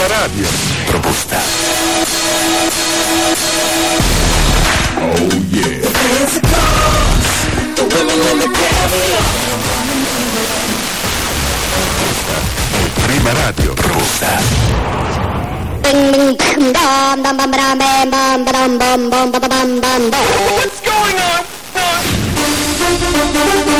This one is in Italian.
Prima radio. Proposta. Oh yeah. Prima radio. Proposta. What's going on?